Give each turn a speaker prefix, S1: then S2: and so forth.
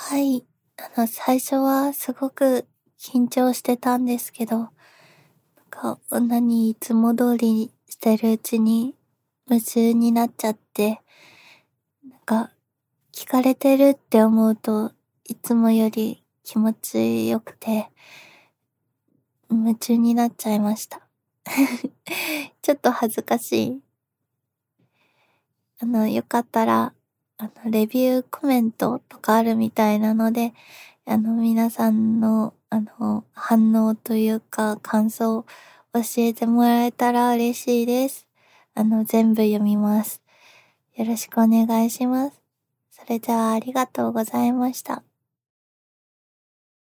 S1: はい。最初はすごく緊張してたんですけど、いつも通りしてるうちに夢中になっちゃって、なんか、聞かれてるって思うといつもより気持ちよくて、夢中になっちゃいました。ちょっと恥ずかしい。よかったら、レビューコメントとかあるみたいなので、皆さんの、反応というか、感想を教えてもらえたら嬉しいです。全部読みます。よろしくお願いします。それじゃあ、ありがとうございました。